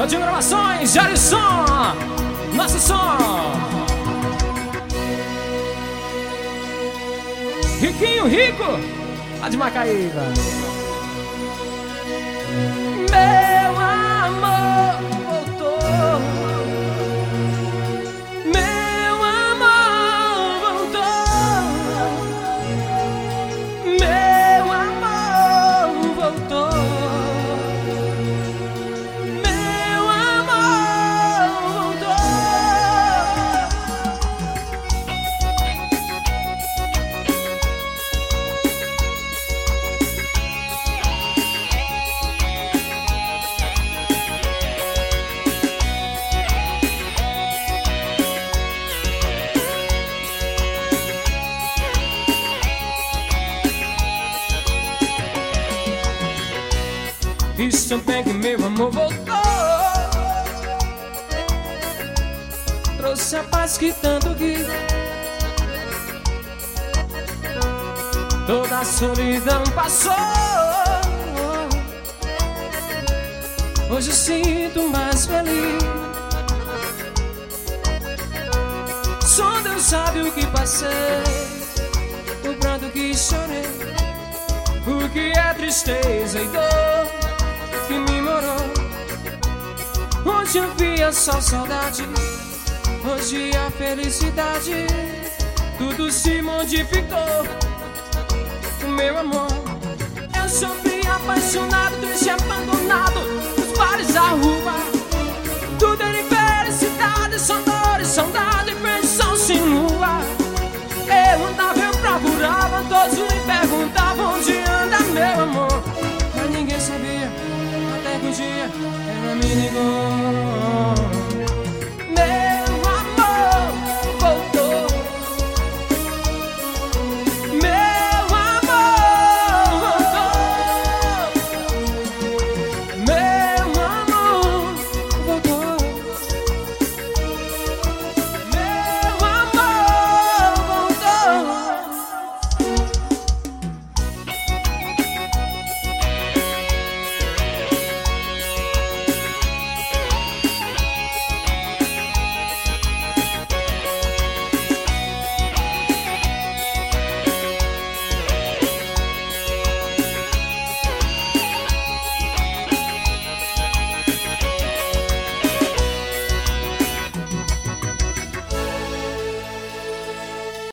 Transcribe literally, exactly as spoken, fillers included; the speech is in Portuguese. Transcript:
de gravações, Jair Som, nosso som. Riquinho Rico, lá de Macaíba. Meu amor voltou, meu amor voltou, meu amor voltou, meu amor voltou. Isso bem que meu amor voltou, trouxe a paz que tanto quis, toda a solidão passou. Hoje eu sinto mais feliz, só Deus sabe o que passei, o pranto que chorei, o que é tristeza e dor que me morou. Hoje eu via só saudade, hoje a felicidade, tudo se modificou. O meu amor, eu sofri apaixonado, triste, abandonado, nos bares, a rua, tudo era infelicidade, só dor e saudade, pensão sem lua. Eu andava, eu procurava, todos me perguntavam onde anda meu amor, mas ninguém sabia. Um dia ela me ligou.